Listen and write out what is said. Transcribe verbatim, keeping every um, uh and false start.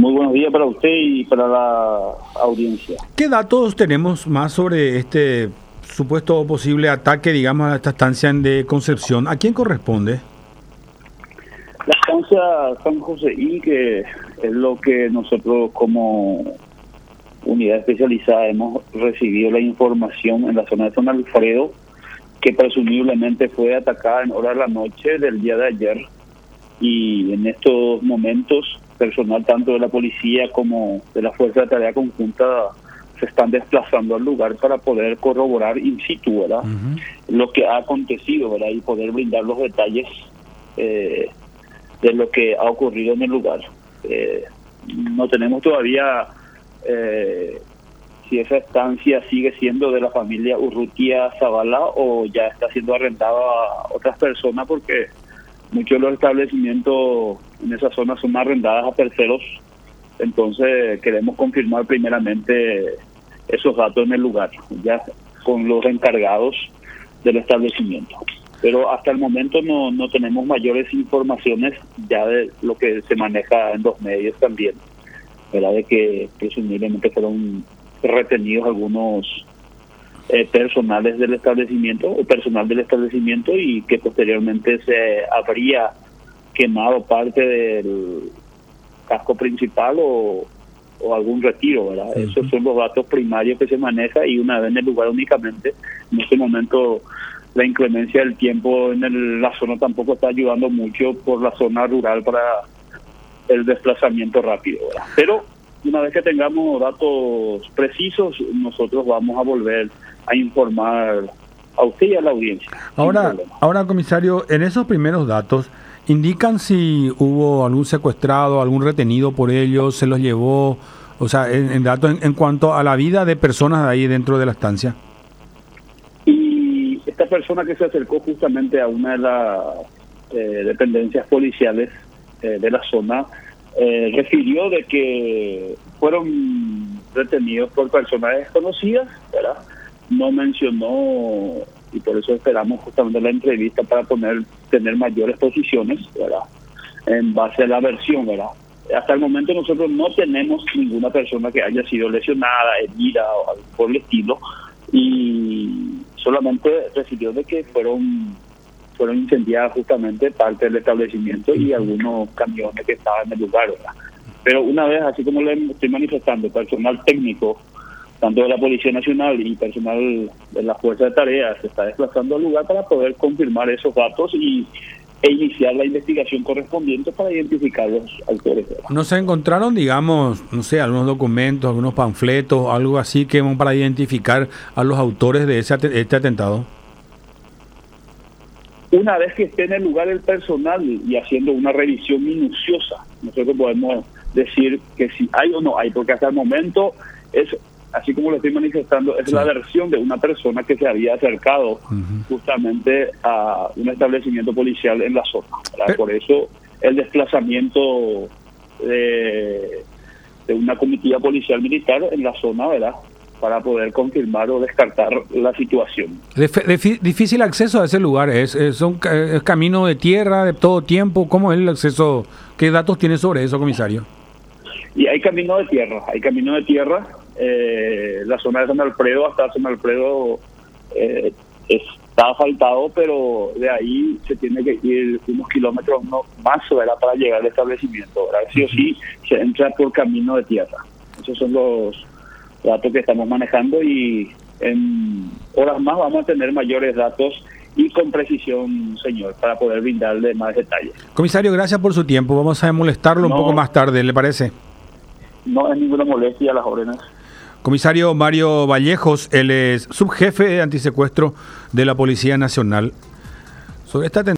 Muy buenos días para usted y para la audiencia. ¿Qué datos tenemos más sobre este supuesto o posible ataque, digamos, a esta estancia de Concepción? ¿A quién corresponde? La estancia San Joseí, que es lo que nosotros como unidad especializada hemos recibido la información en la zona de San Alfredo, que presumiblemente fue atacada en horas de la noche del día de ayer, y en estos momentos personal tanto de la policía como de la Fuerza de Tarea Conjunta se están desplazando al lugar para poder corroborar in situ, ¿verdad? Uh-huh. Lo que ha acontecido, ¿verdad? Y poder brindar los detalles eh, de lo que ha ocurrido en el lugar. Eh, no tenemos todavía eh, si esa estancia sigue siendo de la familia Urrutia Zavala o ya está siendo arrendada a otras personas, porque muchos de los establecimientos en esa zona son arrendadas a terceros. Entonces queremos confirmar primeramente esos datos en el lugar, ya con los encargados del establecimiento. Pero hasta el momento no, no tenemos mayores informaciones ya de lo que se maneja en los medios también, ¿verdad? De que presumiblemente fueron retenidos algunos Eh, personales del establecimiento o personal del establecimiento y que posteriormente se habría quemado parte del casco principal o, o algún retiro, ¿verdad? Uh-huh. Esos son los datos primarios que se maneja, y una vez en el lugar únicamente, en este momento la inclemencia del tiempo en el, la zona tampoco está ayudando mucho por la zona rural para el desplazamiento rápido, ¿verdad? Pero una vez que tengamos datos precisos, nosotros vamos a volver a informar a usted y a la audiencia. Ahora, ahora comisario, en esos primeros datos, ¿indican si hubo algún secuestrado, algún retenido por ellos, se los llevó? O sea, en, en datos en, en cuanto a la vida de personas de ahí dentro de la estancia. Y esta persona que se acercó justamente a una de las eh, dependencias policiales eh, de la zona, eh, refirió de que fueron retenidos por personas desconocidas, ¿verdad? No mencionó, y por eso esperamos justamente la entrevista para poner tener mayores posiciones, ¿verdad? En base a la versión, ¿verdad? Hasta el momento nosotros no tenemos ninguna persona que haya sido lesionada, herida o algo por el estilo, y solamente refirió de que fueron fueron incendiadas justamente parte del establecimiento y algunos camiones que estaban en el lugar, ¿verdad? Pero una vez, así como le estoy manifestando, personal técnico tanto de la Policía Nacional y personal de la Fuerza de Tareas se está desplazando al lugar para poder confirmar esos datos y e iniciar la investigación correspondiente para identificar los autores. ¿No se encontraron, digamos, no sé, algunos documentos, algunos panfletos, algo así que para identificar a los autores de ese este atentado? Una vez que esté en el lugar el personal y haciendo una revisión minuciosa, nosotros podemos decir que si hay o no hay, porque hasta el momento es, así como lo estoy manifestando, es sí. la versión de una persona que se había acercado uh-huh. justamente a un establecimiento policial en la zona. Pero, por eso el desplazamiento de, de una comitiva policial militar en la zona, ¿verdad?, para poder confirmar o descartar la situación. Dif- dif- difícil acceso a ese lugar, es, es un es camino de tierra de todo tiempo. ¿Cómo es el acceso? ¿Qué datos tiene sobre eso, comisario? Y hay camino de tierra, hay camino de tierra. Eh, la zona de San Alfredo hasta San Alfredo eh, está asfaltado, pero de ahí se tiene que ir unos kilómetros no, más, ¿verdad?, para llegar al establecimiento, ¿verdad? Sí o sí se entra por camino de tierra. Esos son los datos que estamos manejando, y en horas más vamos a tener mayores datos y con precisión, señor, para poder brindarle más detalles. Comisario, gracias por su tiempo. Vamos a molestarlo no, un poco más tarde, ¿le parece? No es ninguna molestia, a las órdenes. Comisario Mario Vallejos, él es subjefe de antisecuestro de la Policía Nacional. Sobre esta